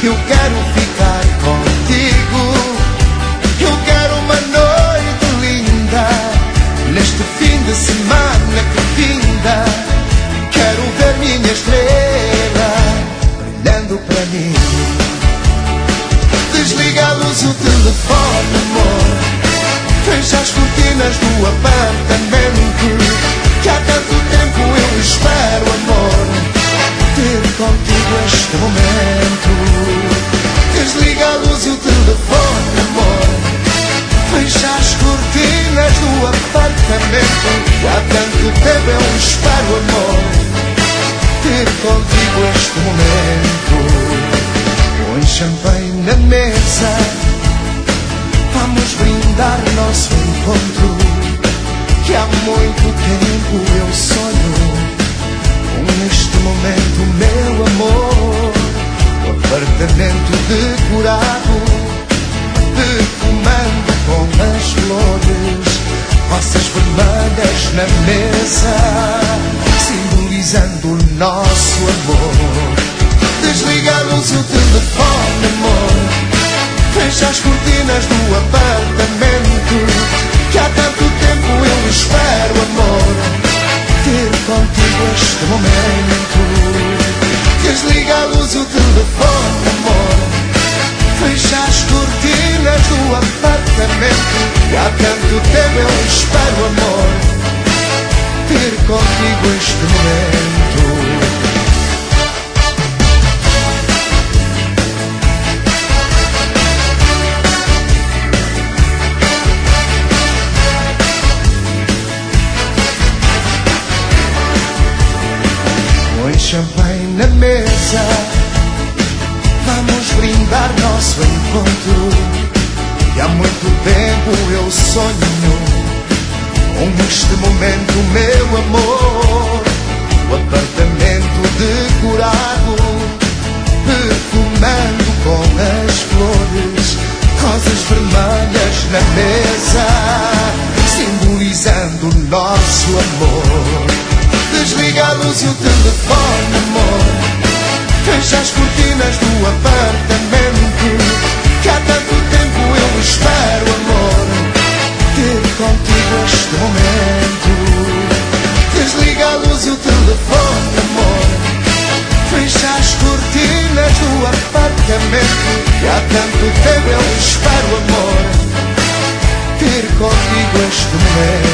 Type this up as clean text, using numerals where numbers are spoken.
Eu quero ficar contigo. Eu quero uma noite linda, neste fim de semana que finda. Quero ver minha estrela brilhando para mim. Desliga a luz, o telefone, amor. Fecha as cortinas do apartamento, que há tanto tempo eu espero, amor, ter contigo este momento. Desliga a luz e o telefone, amor. Fecha as cortinas do apartamento, que há tanto tempo eu espero, amor, ter contigo este momento. Põe champanhe na mesa, vamos brindar nosso encontro, que há muito tempo eu sonho com este momento, meu amor. O apartamento decorado, perfumando com as flores, rosas vermelhas na mesa, simbolizando o nosso amor. Desliga a luz e o telefone, amor. Fecha as cortinas do apartamento, que há tanto tempo eu espero, amor, ter contigo este momento. Desliga a luz e o telefone, amor. Fecha as cortinas do apartamento, que há tanto tempo eu espero, amor, ter contigo este momento. Põe champanhe na mesa, vamos brindar nosso encontro, e há muito tempo eu sonho com este momento, meu amor. O apartamento decorado, perfumando com as flores, rosas vermelhas na mesa, simbolizando o nosso amor. Desliga a luz e o telefone, amor. Fecha as cortinas do apartamento, que há tanto tempo eu espero, amor, ter contigo este momento. Desliga a luz e o telefone, amor. Fecha as cortinas do apartamento, que há tanto tempo eu espero, amor, ter contigo este momento.